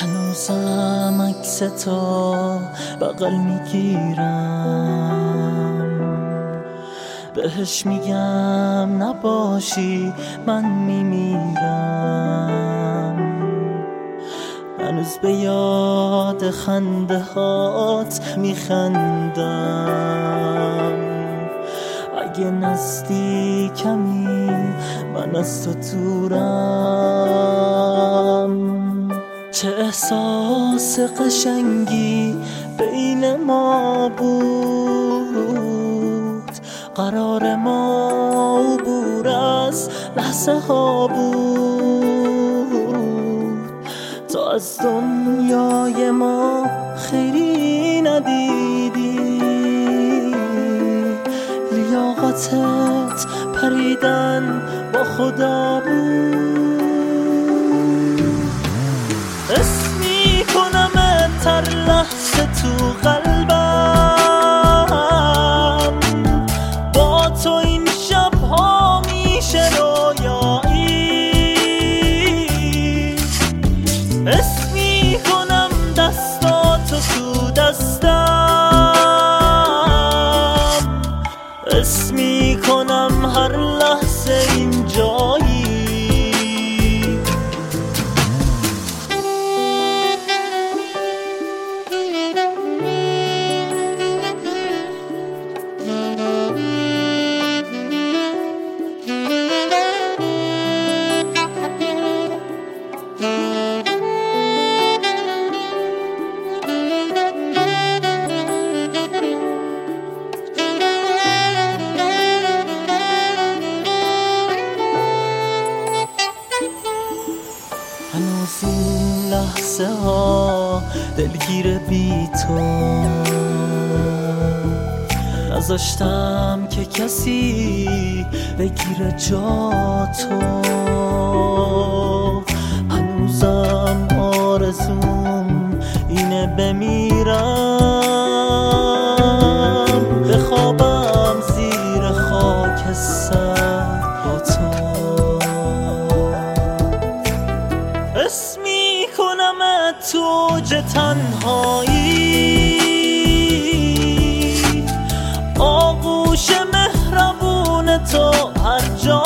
هنوزم عکس تو بغل میگیرم، بهش میگم نباشی من میمیرم. هنوز به یاد خنده هات میخندم، اگه نزدیکمی من از تو دورم. چه احساس قشنگی بین ما بود، قرار ما عبور از لحظه ها بود. تو از دنیای ما خیری ندیدی، لیاقتت پریدن با خدا بود. حس میکنمت هر لحظه تو قلبم، با تو این شبها میشه رویایی. حس میکنم دستاتو تو دستم، حس میکنم هر لحظه اینجایی. هنوز این لحظه ها دلگیر بی تو، نذاشتم که کسی بگیره جا تو. هنوزم آرزوم اینه بمیرم، بخوابم زیر خاکستر با تو. حس میکنم تو اوج تنهایی، آغوش مهربون تو هر جا